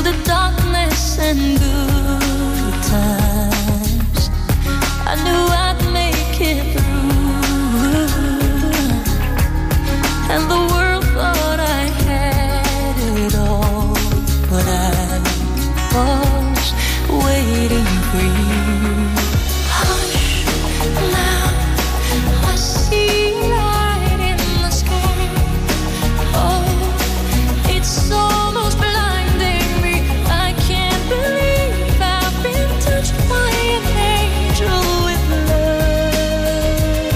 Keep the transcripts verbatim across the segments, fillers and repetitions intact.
the darkness and good times. I knew I'd make it through, and the world thought I had it all, but I was waiting for you. Hush, now I see light in the sky. Oh, it's almost blinding me. I can't believe I've been touched by an angel with love.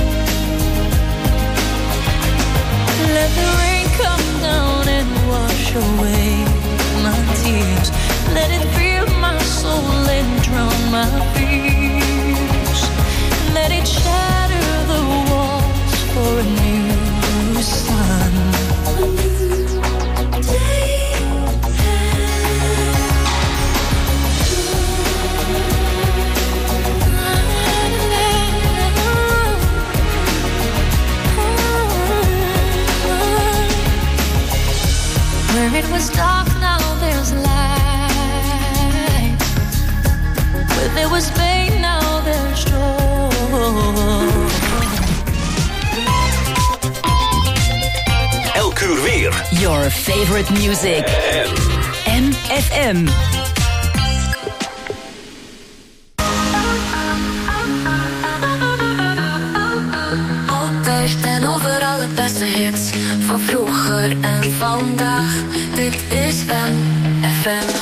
Let the rain come down and wash away my tears. Let it fill my soul and drown my fears. Let it shatter the walls for a new sun. A new day. Where it was dark, now there's light. Where there was pain, now there's joy. Elk uur weer. Your favorite music. M F M. Altijd en overal het beste hits van vroeger en vandaag. Dit is M F M.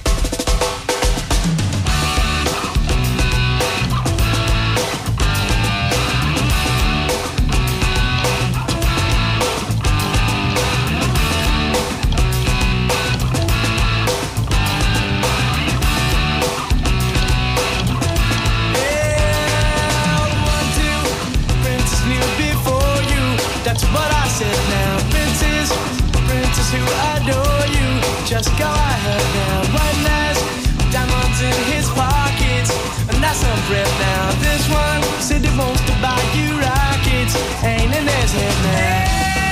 That's what I said now. Princess, princess who adore you. Just go ahead now. One last diamonds in his pockets, and that's a breath now. This one said he wants to buy you rockets. Ain't in his head now.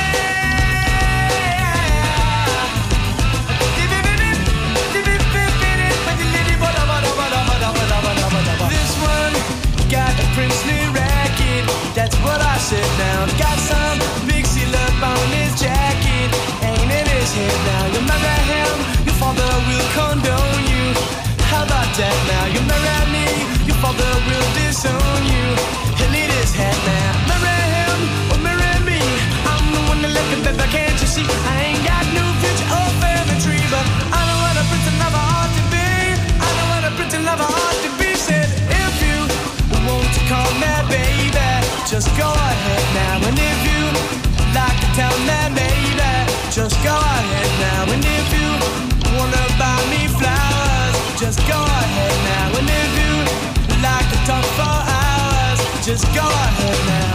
This one got a princely racket. That's what I said now. Got some big seal up on his jacket. Ain't in his head now. You marry him, your father will condone you. How about that now? You marry me, your father will disown you. He'll eat his head now. Marry him or marry me. I'm the one that left him, baby, can't you see? I ain't got no future or family tree, but I know what a prince lover ought to be. I know what a prince lover ought to be. Said if you want to call me baby, just go ahead now. And if you like to tell me baby, just go ahead now. And if you wanna buy me flowers, just go ahead now. And if you like to talk for hours, just go ahead now.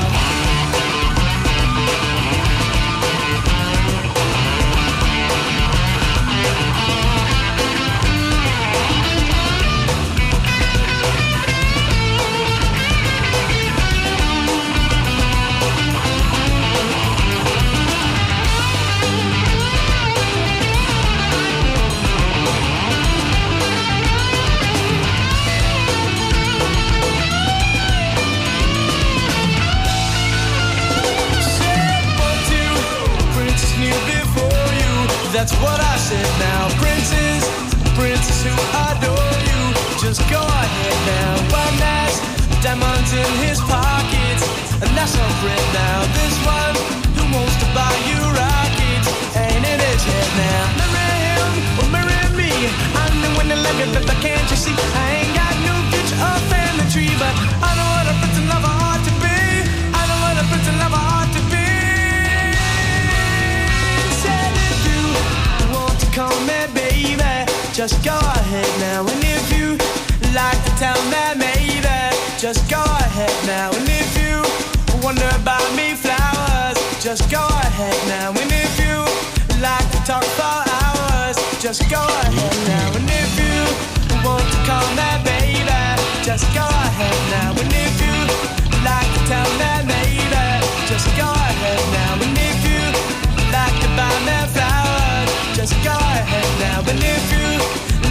That's what I said now. Princess, princess who adore you. Just go ahead now. One last diamonds in his pockets, and that's a friend now. This one who wants to buy you rockets ain't in his head now. Marry him or marry me. I'm the one that love you, but can't you see? I ain't got no future or family tree, but I know what a prince and lover ought to be. I know what a prince and lover ought to be. Call me baby, just go ahead now. And if you like to tell me maybe, just go ahead now. And if you wonder about me flowers, just go ahead now. And if you like to talk for hours, just go ahead now. And if you want to call me baby, just go ahead now. And if you like to tell me maybe, just go ahead now. And if you like to buy me flowers, just go ahead now. And if you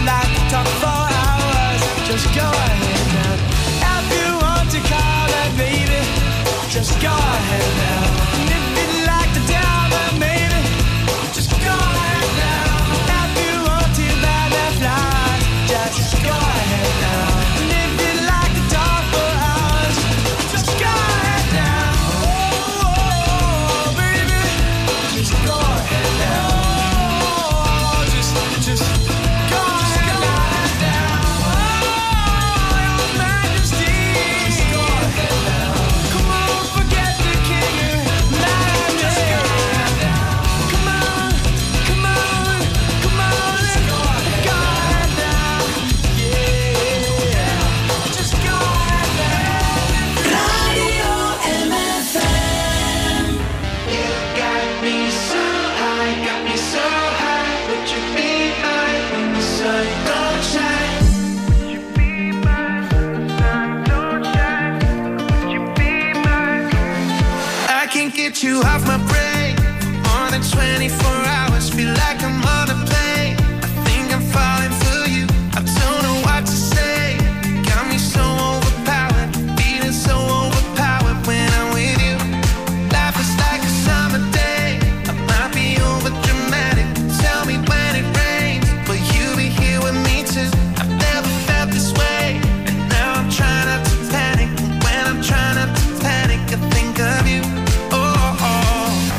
off my brain for more than twenty-four hours. Feel like I'm on a plane. I think I'm falling for you. I don't know what to say. Got me so overpowered, feeling so overpowered when I'm with you. Life is like a summer day. I might be over dramatic. Tell me when it rains, will you be here with me too? I've never felt this way, and now I'm trying not to panic. And when I'm trying not to panic, I think of you. Oh, oh.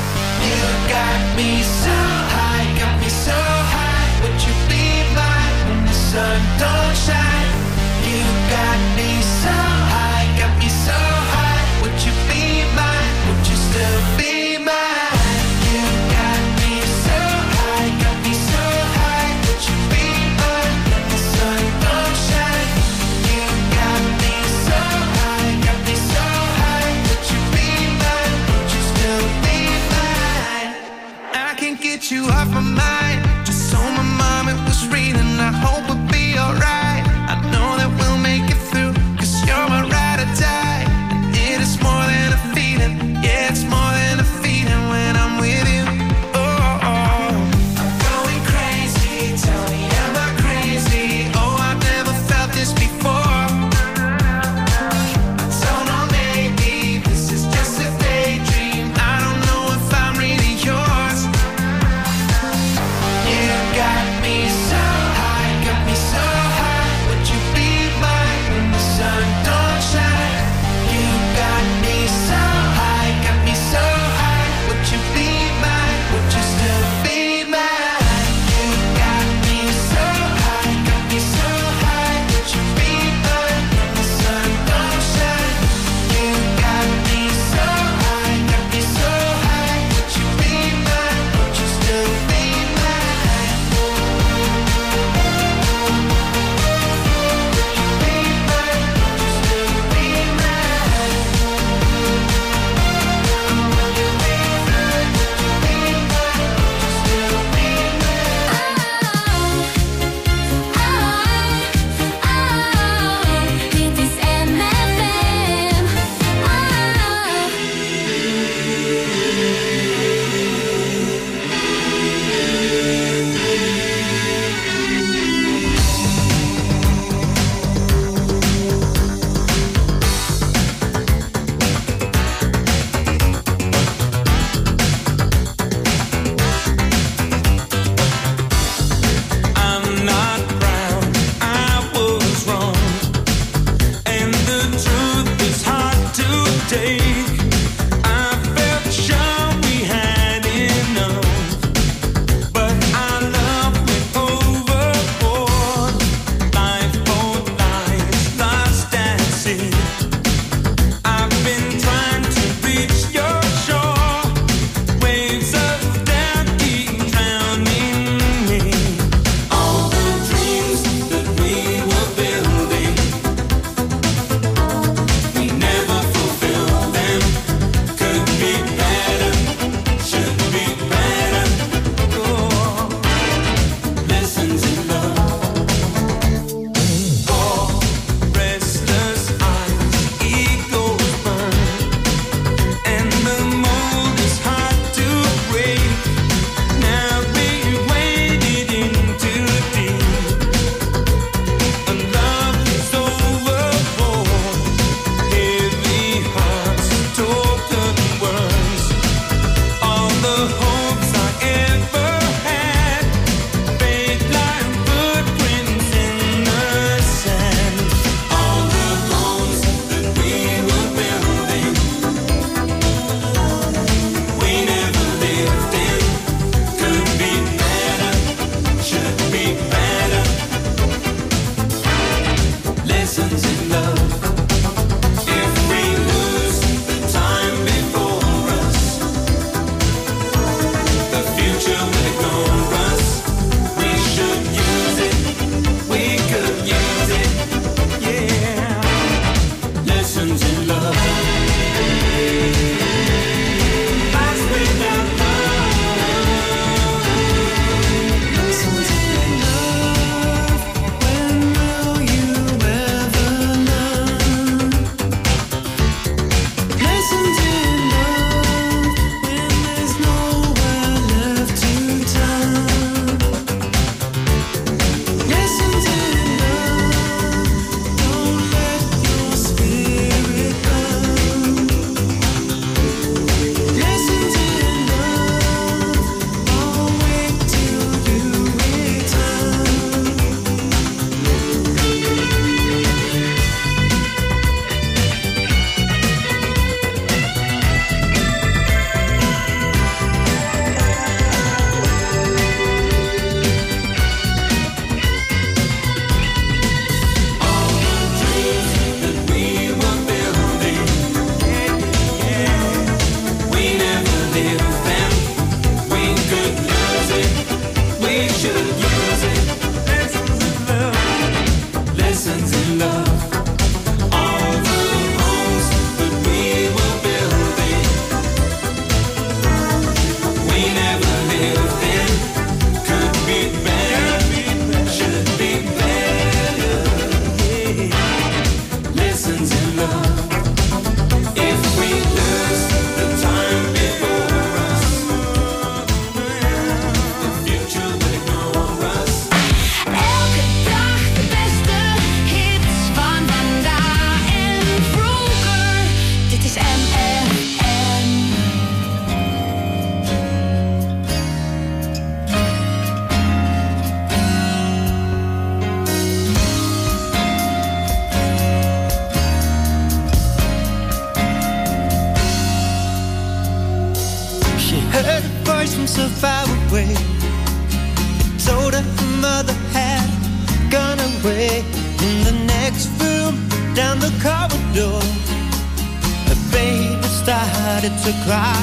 down the corridor, the baby started to cry.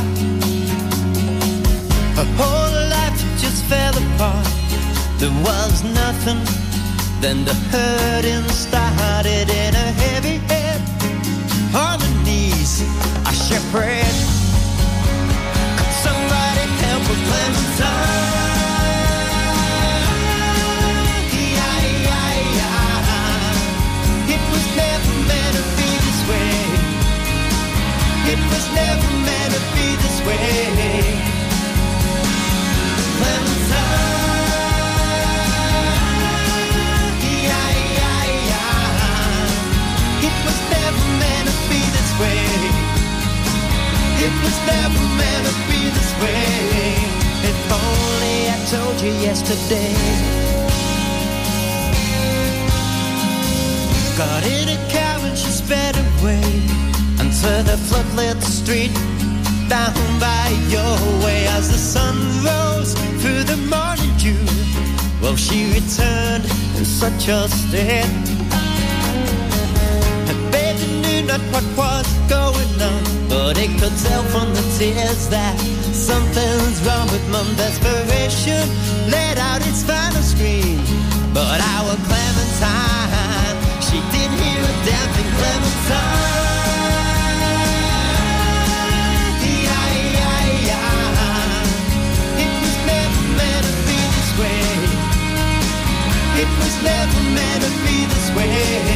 Her whole life just fell apart. There was nothing. Then the hurting started in her heavy head. On her knees, I she prayed. Could somebody help her, Clementine? It was never meant to be this way. Clementine, yeah, yeah, yeah. It was never meant to be this way. It was never meant to be this way. If only I told you yesterday. Got in a car and she sped away to the floodlit street down by your way. As the sun rose through the morning dew, well, she returned in such a state. Her baby knew not what was going on, but he could tell from the tears that something's wrong with mom. Desperation let out its final scream, but our Clementine, she didn't hear a damn thing. Clementine, it was never meant to be this way.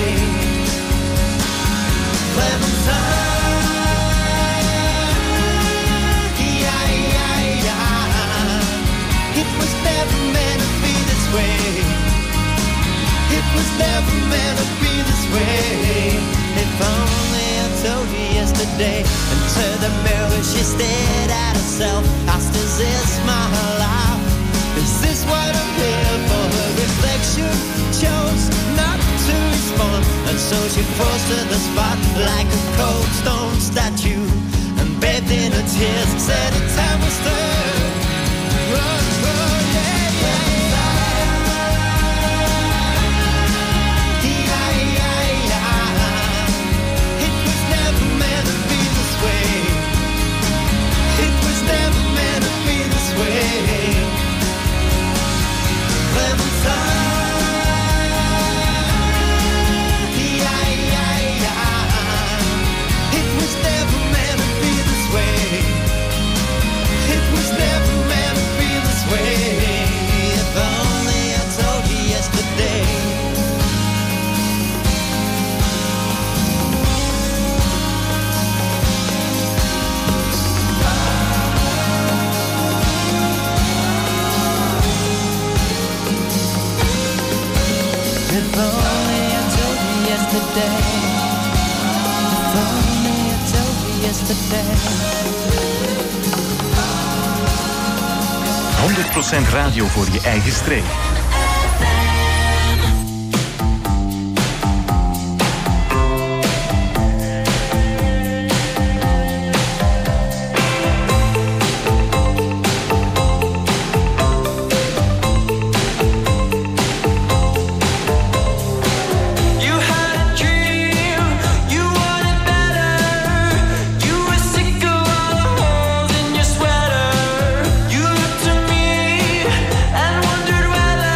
Clementine, yeah, yeah, yeah. It was never meant to be this way. It was never meant to be this way. If only I told you yesterday. Into the mirror she stared at herself, asked, is this my life? Is this what I'm here for? Her reflection chose not to respond, and so she froze to the spot like a cold stone statue, and bathed in her tears, said the time was through. Oh, oh, yeah, yeah, yeah, yeah, yeah. It was never meant to be this way. It was never meant to be this way. If only I told you yesterday. If only I told you yesterday. honderd procent radio voor je eigen streek. Whether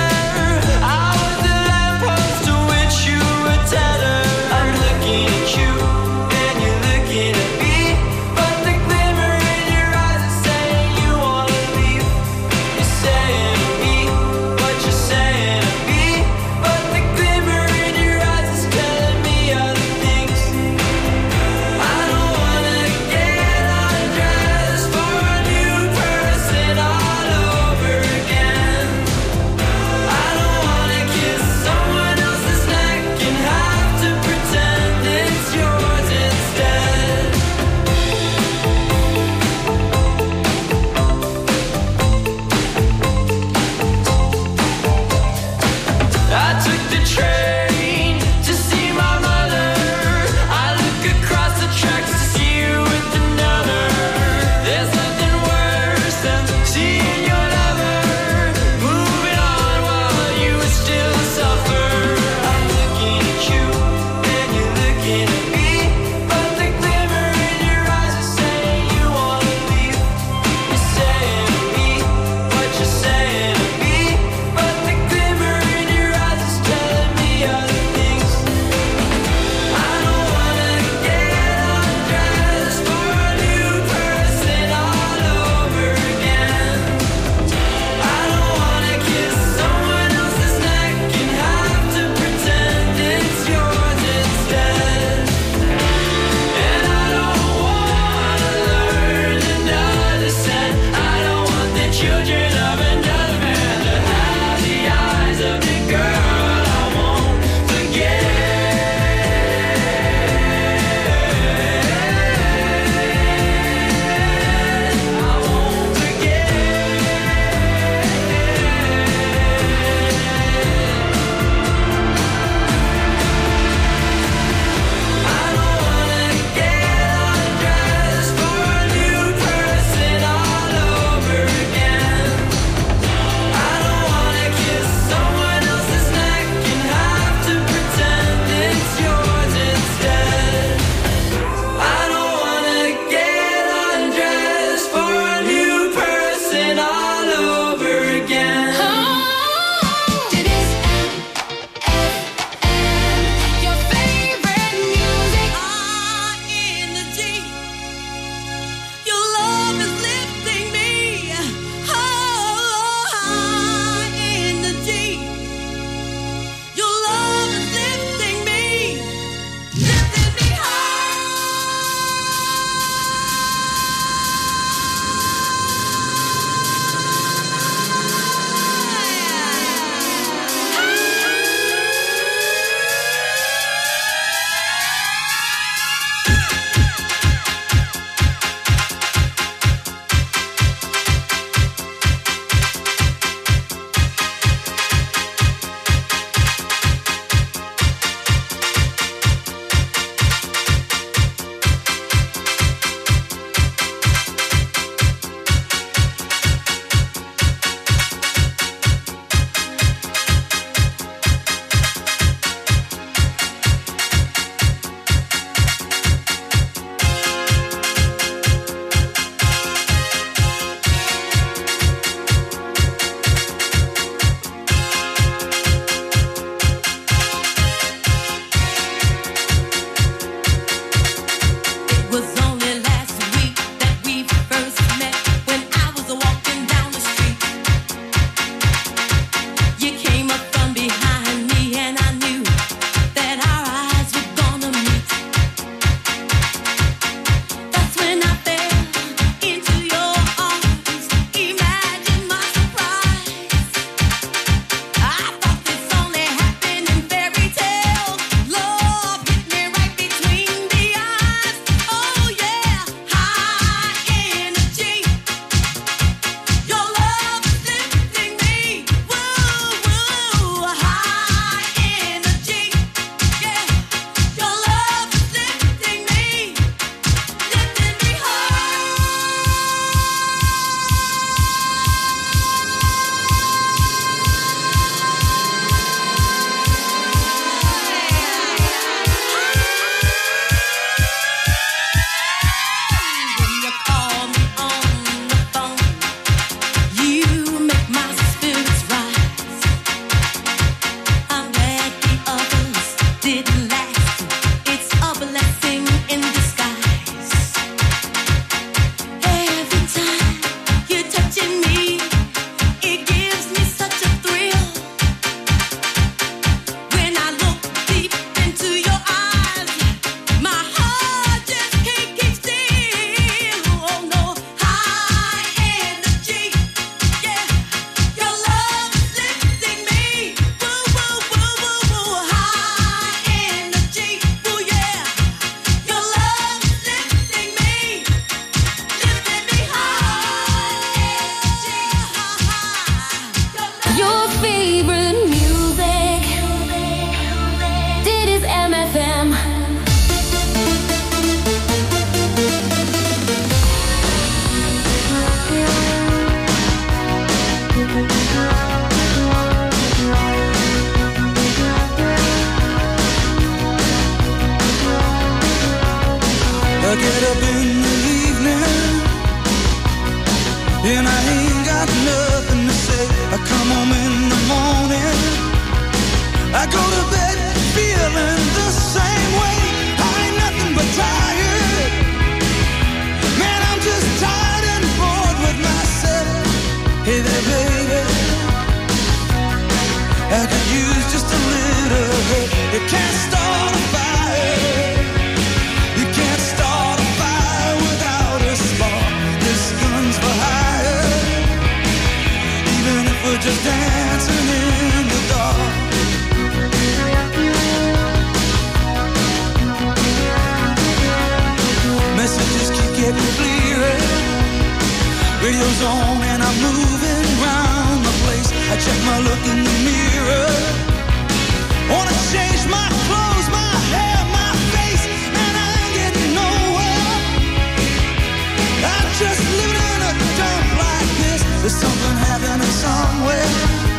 get up in the evening and I ain't got nothing to say. I come home in the morning, I go to bed feeling the same way. I ain't nothing but tired. Man, I'm just tired and bored with myself. Hey there, baby, I could use just a little help. You can't start a fire. You can't start a fire without a spark. This gun's for hire. Even if we're just dancing in the dark. Messages keep getting clearer. Radio's on and I'm moving round the place. I check my look in the mirror. Wanna change my clothes, my hair, my face, and I ain't getting nowhere. I'm just living in a dump like this. There's something happening somewhere.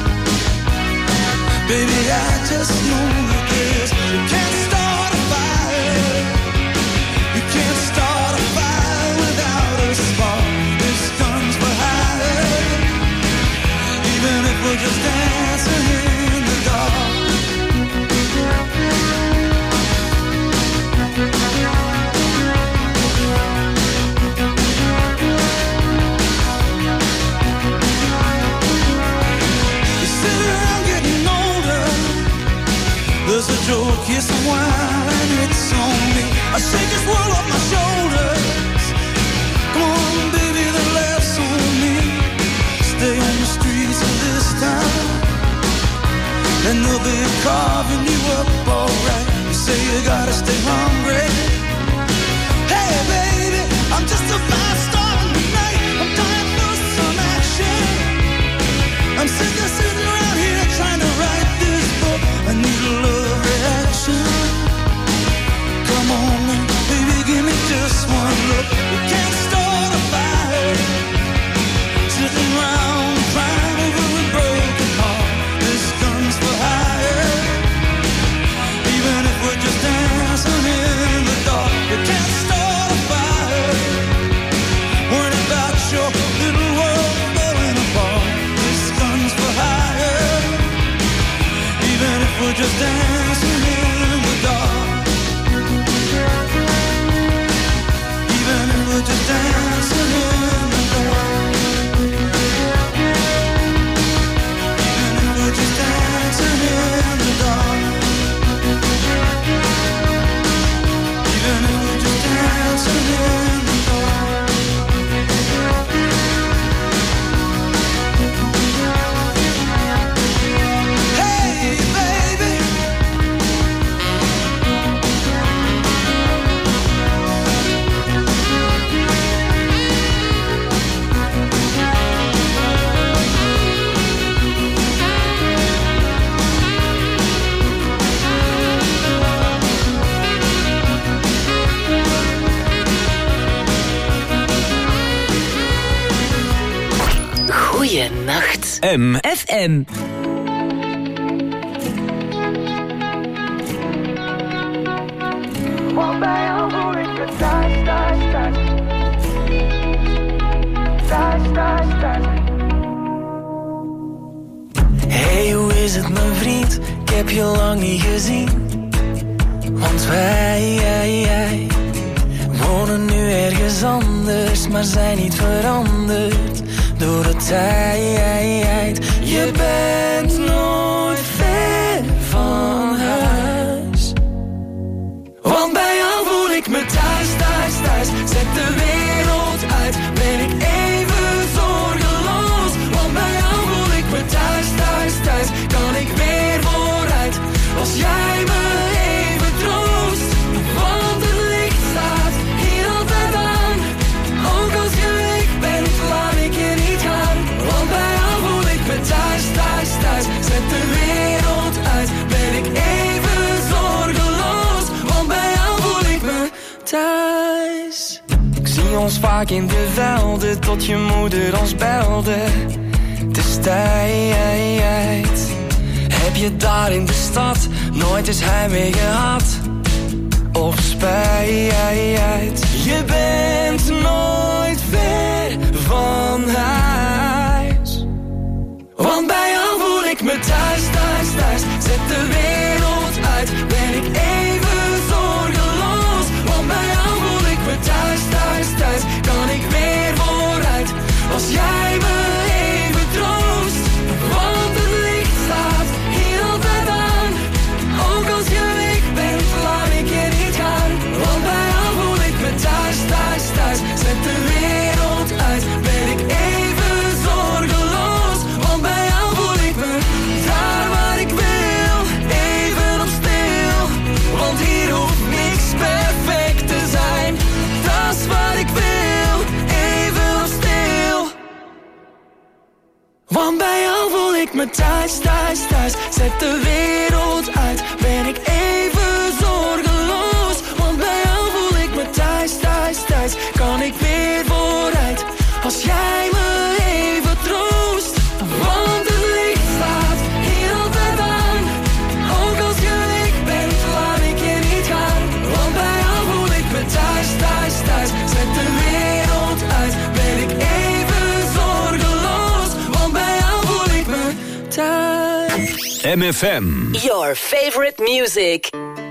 Baby, I just know that this. You can't start a fire. You can't start a fire without a spark. This gun's for hire. Even if we're just dancing in the dark. There's a joke, yes, a wine, it's on me. I shake this world off my shoulders. Come on, baby, the laughs on me. Stay on the streets of this town, and they'll be carving you up alright. You say you gotta stay hungry. Hey, baby, I'm just a fast star in the night. I'm dying for some action. I'm sitting, sitting around here trying to write this book. I need a love reaction. Come on, baby, give me just one look. We can't start a fire. Sitting around crying over a broken heart. This gun's for hire. Even if we're just dancing in the dark. We can't start a fire. Worried about your little world falling apart. This gun's for hire. Even if we're just dancing in the dark. Even if we're just dancing in the dark. Even if we're just dancing in the dark. Even if we're just dancing in the dark. Hey, baby. Goeienacht. M. F M. Want bij jou voel ik me thuis, thuis, thuis. Thuis, thuis, thuis. Hey, hoe is het mijn vriend? Ik heb je lang niet gezien. Want wij, jij, jij wonen nu ergens anders, maar zijn niet veranderd door de tijd. Je bent nooit ver van huis. Want bij jou voel ik me thuis, thuis, thuis. Zet de wereld uit, ben ik even zorgeloos. Want bij jou voel ik me thuis, thuis, thuis. Kan ik weer vooruit, als jij me even troost. Want het licht staat hier altijd aan. Ook als je weg bent, laat ik je niet gaan. Want bij jou voel ik me thuis, thuis, thuis. Zet de wereld uit, ben ik even zorgeloos. Want bij jou voel ik me thuis. Ik zie ons vaak in de velden, tot je moeder ons belde. Het is tijd. Heb je daar in de stad nooit eens heimwee gehad? of spijt. Je bent nooit ver van huis. Want bij jou voel ik me thuis, thuis, thuis. Zet de wereld uit, ben ik even zorgeloos. Want bij jou voel ik me thuis, thuis, thuis. Kan ik weer vooruit, als jij me even troost. Want het licht staat hier altijd aan. Ook als je weg bent, laat ik je niet gaan. Want bij jou voel ik me thuis, thuis, thuis. Zet de wereld uit, ben ik even zorgeloos. Want bij jou voel ik me daar waar ik wil, even op stil. Want hier hoeft niks perfect te zijn. Dat is wat ik wil, even op stil. Want bij jou voel ik me thuis, thuis, thuis. Zet de wereld uit, ben ik even zorgeloos. Want bij jou voel ik me thuis, thuis, thuis. Kan ik weer vooruit, als jij me even troost. Want het licht staat hier altijd aan. Ook als je weg bent, laat ik je niet gaan. Want bij jou voel ik me thuis, thuis, thuis. Zet de wereld uit, ben ik even zorgeloos. Want bij jou voel ik me thuis. M F M. Your favorite music.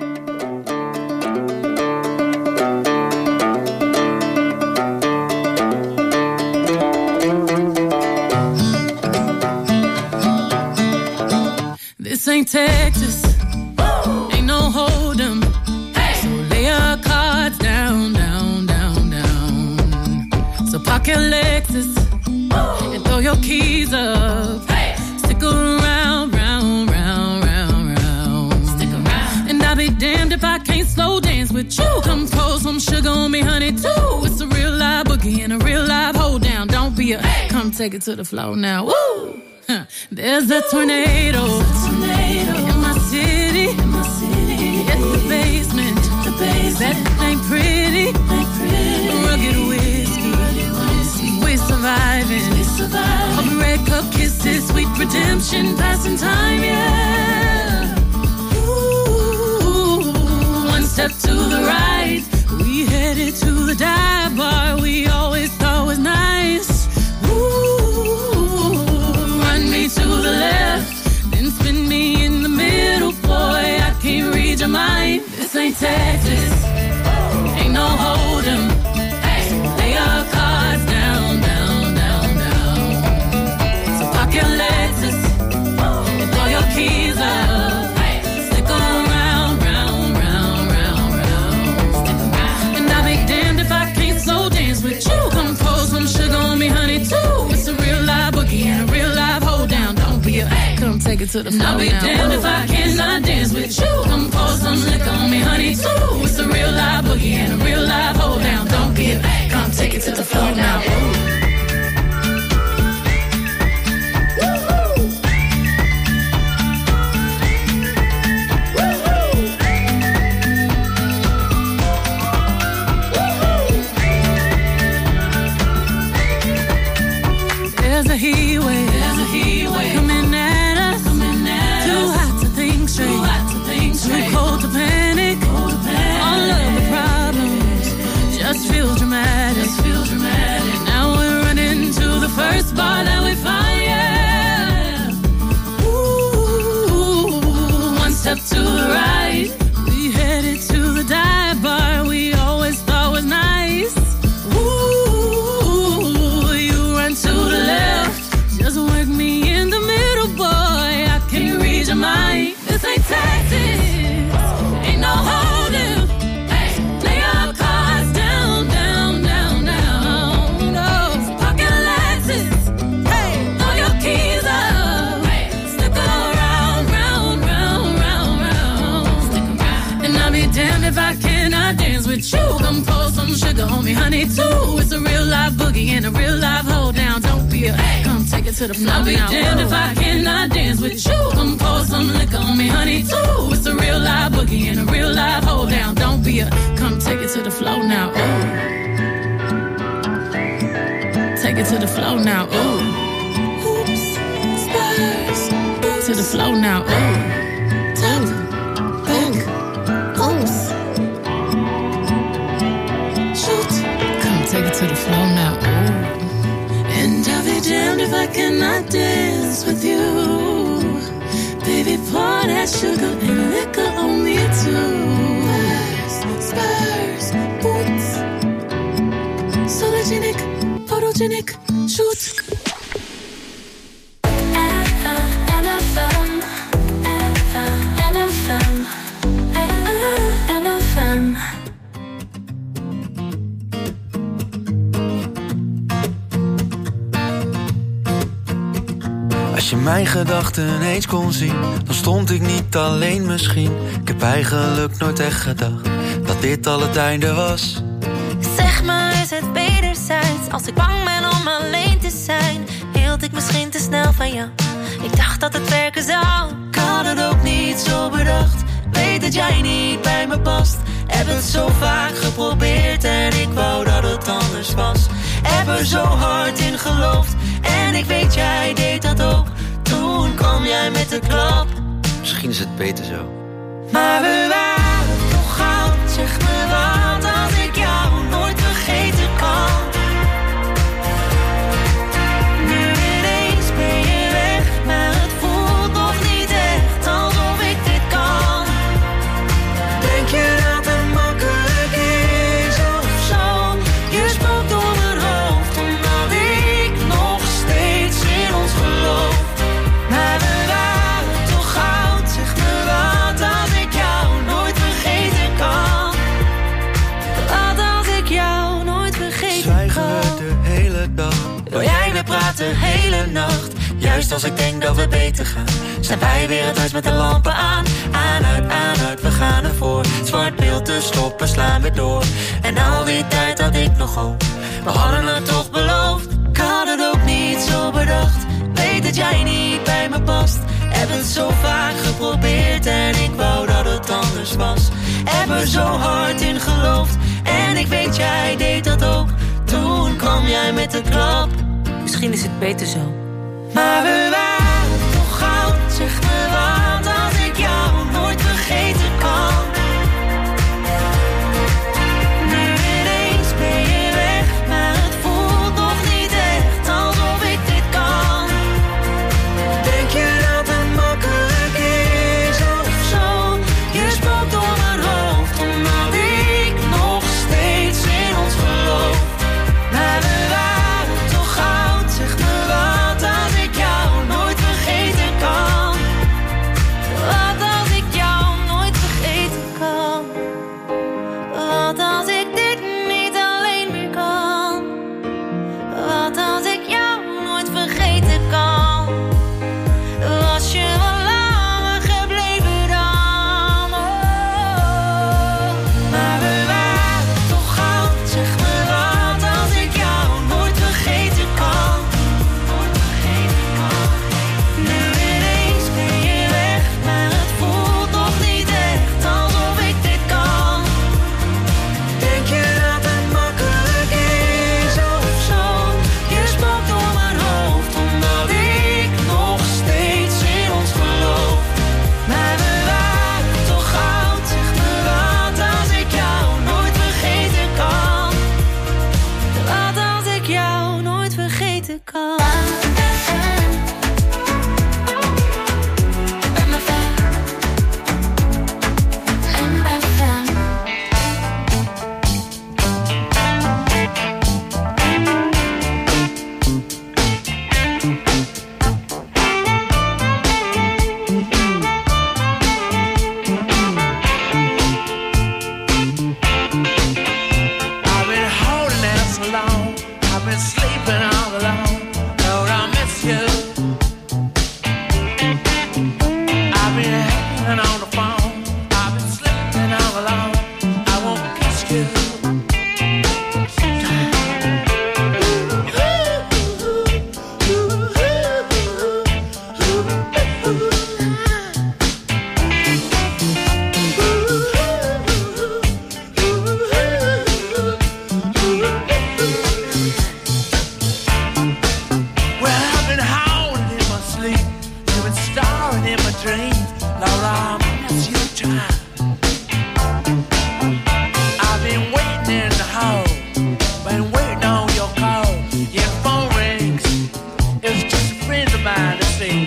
This ain't Texas, ain't no hold'em. So lay your cards down, down, down, down. So park your Lexus and throw your keys up. Stick around, round, round, round, round. Stick around. And I'll be damned if I can't slow dance with you. Come pour some sugar on me, honey, too. It's a real live boogie and a real live hold down. Don't be a, come take it to the floor now. Woo! There's a tornado, tornado in my city. In my city. It's the basement. The basement. That ain't pretty. Ain't pretty. Rugged whiskey. Rugged whiskey. We surviving. We surviving. All the red cup kisses, sweet redemption, passing time, yeah. Ooh, one step to the right, we headed to the dive bar we always thought was nice. To the left, then spin me in the middle, boy, I can't read your mind. This ain't Texas, ain't no hold'em. Lay your cards down, down, down, down. So park your Lexus and throw your keys up. Stick around, round, round, round, round. And I'll be damned if I can't slow dance with you. Come pour some sugar on me, honey, too. It's a real live boogie and a real live hold down. Come take it to the floor. I'll be now. Damned if I cannot dance with you. Come pour some liquor on me, honey, too. It's a real live boogie and a real live hold down. Don't be a come take it to the floor now. There's a heat wave. There's a heat wave coming at us. Coming at Too us. hot to think straight. Too hot to think straight. Too cold to panic. Cold to panic. All of the problems just feel dramatic. Just feel dramatic. Now we're running to the first bar that we find. Yeah. Ooh, one step to the right, we headed to the dive bar we always thought was nice. Ooh, you run to the left. Just work me in the middle, boy, I can't read your mind. This ain't Texas, ain't no hold'em. Lay your cards down, down, down, down. No, so park your Lexus, hey, throw your keys up. Stick around, round, round, round, round. Stick around. And I'll be damned if I cannot dance with you. Come pour some sugar on me, honey, too. It's a real live boogie and a real live hold down. Don't be a come take it to the floor. I'll be damned if I cannot dance with you. Come pour some liquor on me, honey, too. It's a real live boogie and a real live hold down. Don't be a come take it to the floor now. Ooh. Take it to the floor now. Ooh. Oops, stars. To the floor now. Ooh. Top, back, oops. just with you. Baby, pour that sugar and liquor on me too. Spurs, spurs, boots. Sologenic, photogenic, shoot. Als je mijn gedachten eens kon zien, dan stond ik niet alleen misschien. Ik heb eigenlijk nooit echt gedacht dat dit al het einde was. Zeg maar, is het wederzijds? Als ik bang ben om alleen te zijn, hield ik misschien te snel van jou. Ik dacht dat het werken zou. Ik had het ook niet zo bedacht. Weet dat jij niet bij me past. Heb het zo vaak geprobeerd en ik wou dat het anders was. Heb er zo hard in geloofd en ik weet jij deed dat ook. Toen kwam jij met de klap. Misschien is het beter zo. Maar we waren toch goud. Zeg me wat als ik jou nooit vergeten kan. Nu ineens ben je weg, maar het voelt nog niet echt alsof ik dit kan. Denk je dat het makkelijk is of zo? Je spookt door mijn hoofd omdat ik nog steeds in ons geloof. Maar we waren toch goud. Zeg me wat als ik jou nooit vergeten kan. Wat als ik jou nooit vergeten kan. Zwijgen we de hele dag. Wil jij weer praten de hele nacht? Juist als ik denk dat we beter gaan, zijn wij weer het huis met de lampen aan. Aan, uit, aan, uit, we gaan ervoor. Zwart beeld te stoppen, slaan we door. En al die tijd had ik nog hoop. We hadden het toch beloofd. Ik had het ook niet zo bedacht. Weet dat jij niet bij me past. Heb het zo vaak geprobeerd en ik wou dat het anders was. Heb er zo hard in geloofd en ik weet jij deed dat ook. Toen kwam jij met de klap. Misschien is het beter zo. Maar we waren toch goud. Zeg me wat als ik jou nooit vergeten kan. Nu ineens ben je weg, maar het voelt nog niet echt alsof ik dit kan. Denk je dat het makkelijk is of zo? Je spookt door mijn hoofd omdat ik nog steeds in ons geloof. Maar we waren toch goud. Zeg me wat als ik jou nooit vergeten kan. Wat als ik jou nooit vergeten kan. Wat als ik dit niet alleen meer kan. Wat als ik jou nooit vergeten kan. Was je wel langer gebleven dan. Oh. Maar we waren toch goud. Zeg me wat als ik jou nooit vergeten kan. Nooit vergeten kan. Nu ineens ben je weg, maar het voelt nog niet echt alsof ik dit kan. Denk je dat het makkelijk is of zo? Je spookt door mijn hoofd omdat ik nog steeds in ons geloof. Maar we waren toch goud. Zeg me wat als ik jou nooit vergeten kan. Wat als ik jou nooit vergeten kan. I've been holding out so long. I've been sleeping all alone. Lord, I miss you. I've been hanging on the phone. I've been sleeping all alone. I won't kiss you. Well, I've been howling in my sleep. You've been starring in my dreams. Lord, I miss your time. I've been waiting in the hall. Been waiting on your call. Your phone rings. It's just a friend of mine to see.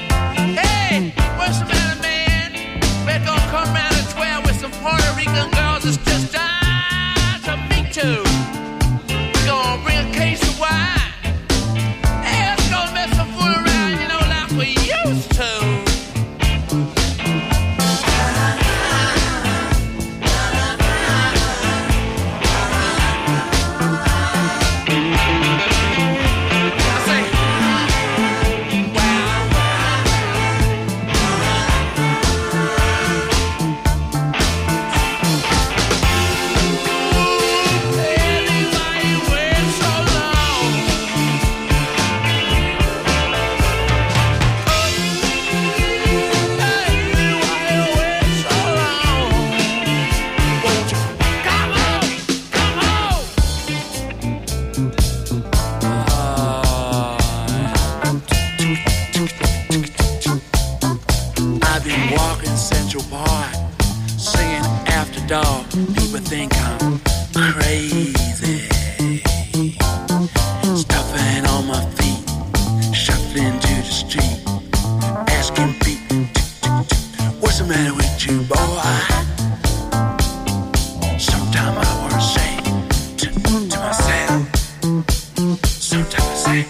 run round a square with some Puerto Rican girls. It's just time to meet too. We're gonna bring a case of wine. Hey, let's go mess some fool around, you know, like we used to. Dog, people think I'm crazy. Stuffing on my feet, shuffling to the street, asking Pete, what's the matter with you, boy? Sometimes I want to say to, to myself, sometimes I say,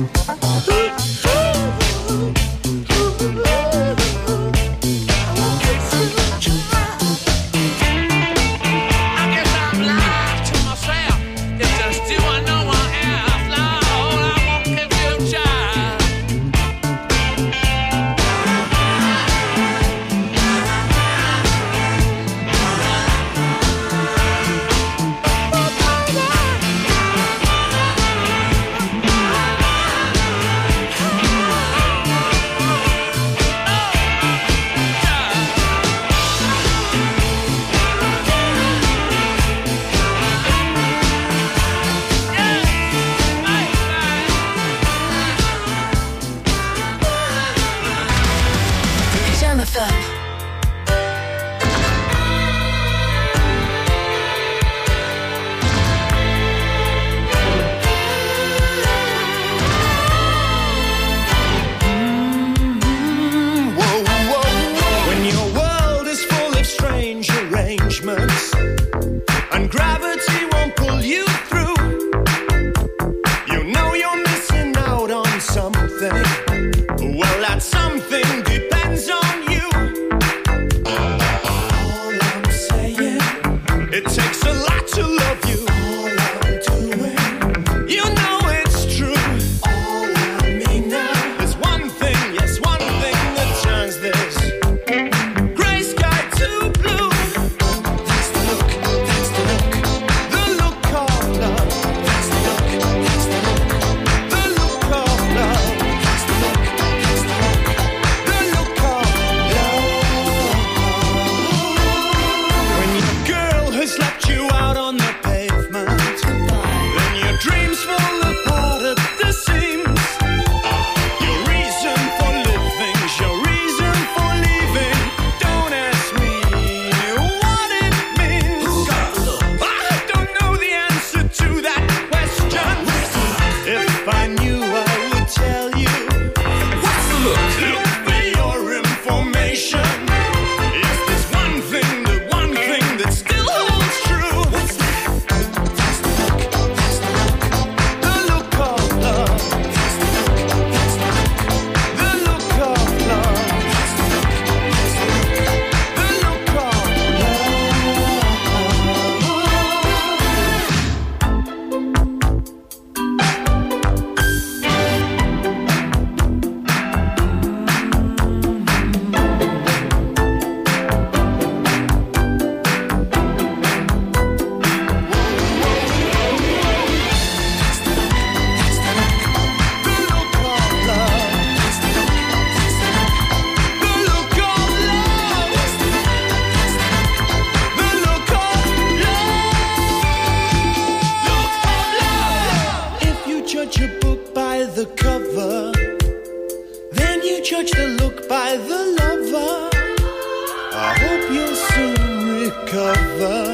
recover.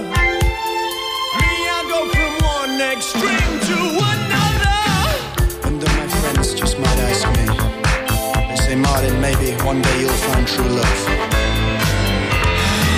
Me, I go from one extreme to another. And then my friends just might ask me, they say, Martin, maybe one day you'll find true love.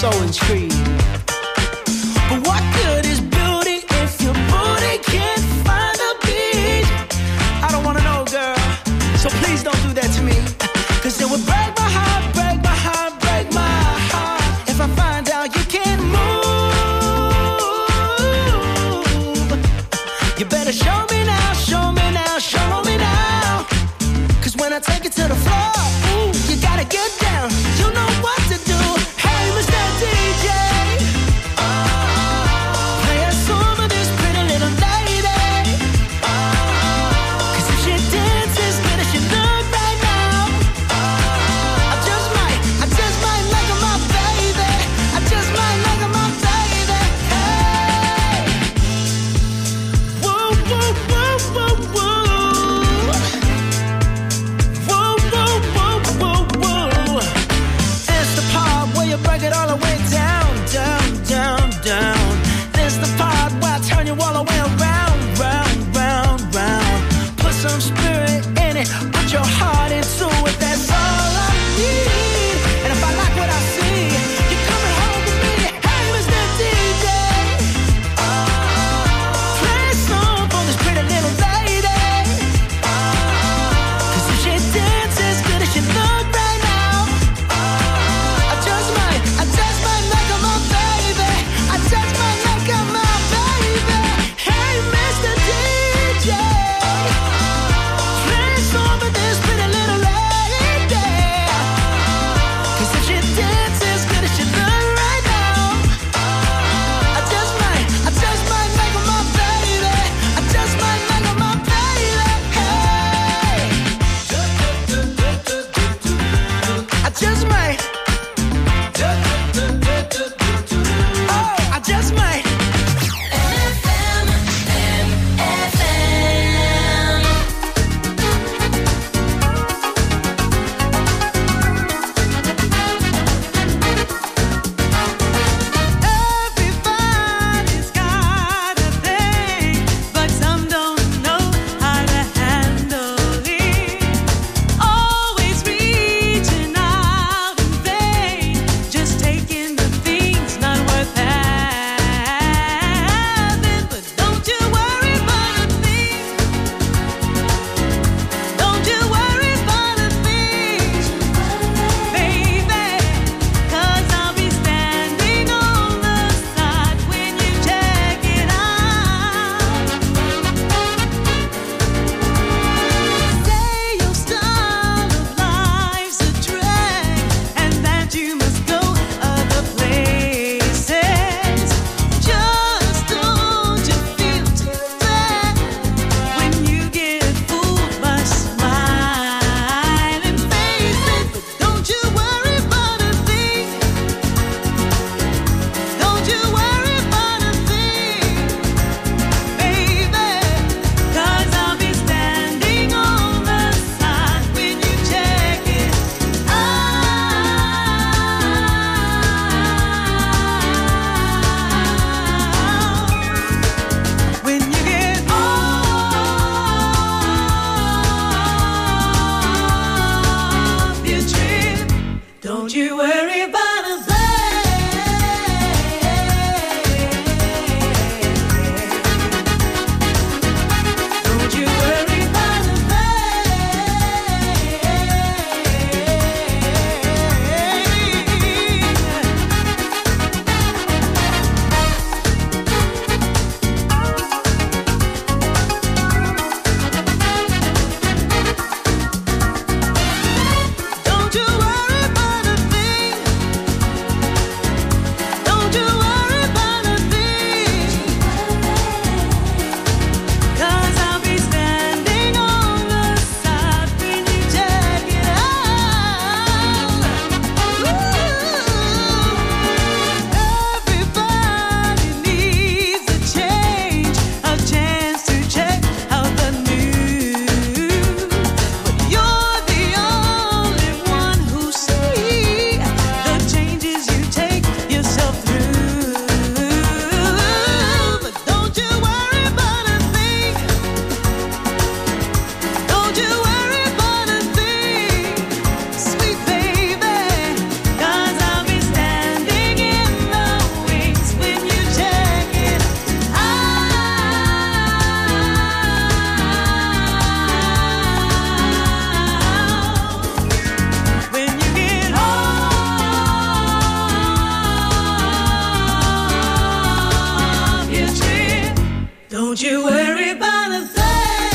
so intrigued. But what good is beauty if your booty can't find a beat? I don't wanna know, girl, so please don't do that to me. Cause it would break my heart, break my heart, break my heart if I find out you can't move. You better show me now, show me now, show me now. Cause when I take it to the floor, ooh, you gotta get down. You know what to do. Hey, Mister D J, play a song for this pretty little lady. Cause if she dances good as she look right now, I just might, I just might like her, my baby. I just might like her, my baby. Hey, woo, woo, woo, woo, woo. Woo, woo, woo, woo, woo. It's the part where you break it all the way down, down, down, down. This the part where I turn you all the way around, round, round, round. Put some spirit in it, put your heart into it. That's all I need. And if I like what I see, you're coming home with me. Hey, Mister D J, play a song for this pretty little lady. Cause if she dances good as she look right now, I just might, I just might Don't you worry about a thing.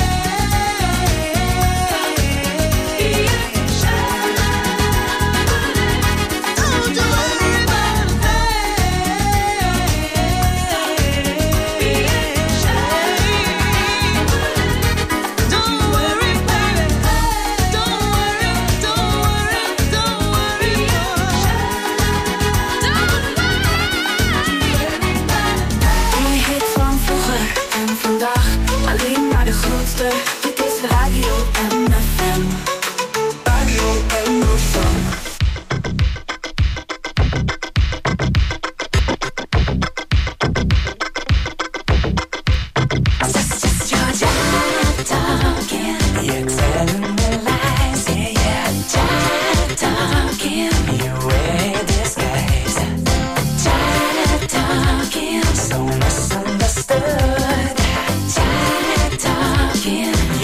Dit is Radio M F M. Radio M F M. Just, just your chat talking. You're telling me lies, yeah, yeah. Chat talking. You wear disguise. Chat talking. So misunderstood. Chat talking.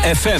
F M.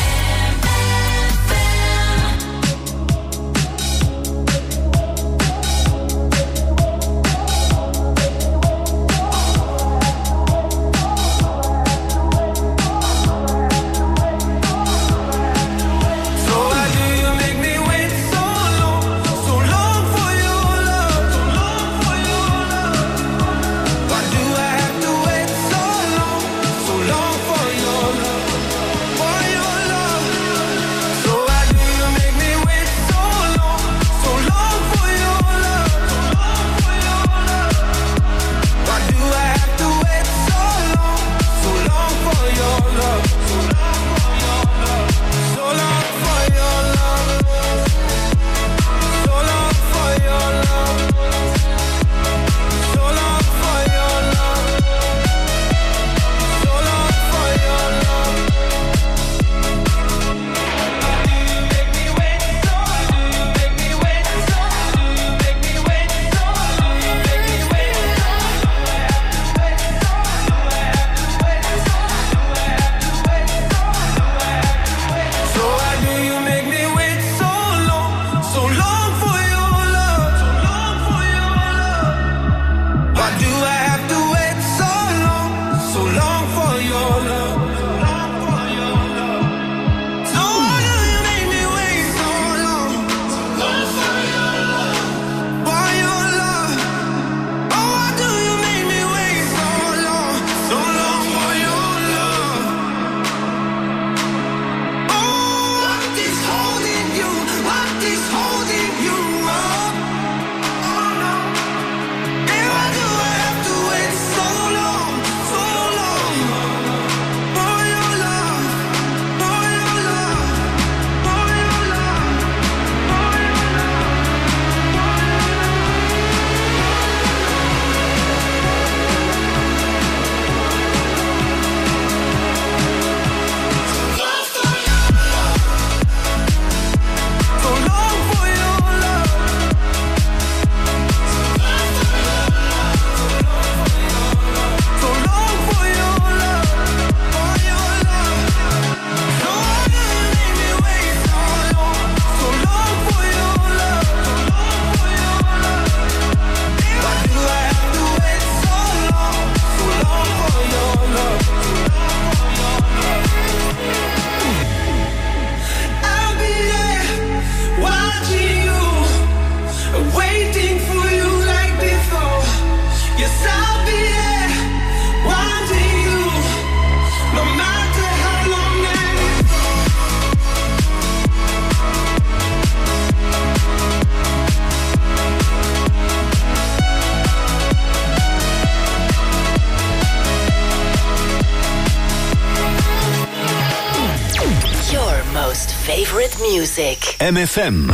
Favorite music. M F M.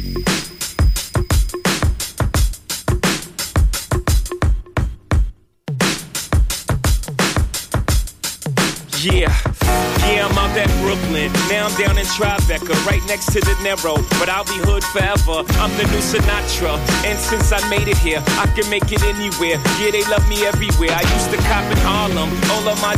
Yeah, yeah, I'm out at Brooklyn. Now I'm down in Tribeca, right next to the Narrow. But I'll be hood forever. I'm the new Sinatra. And since I made it here, I can make it anywhere. Yeah, they love me everywhere. I used to cop in Harlem. All of my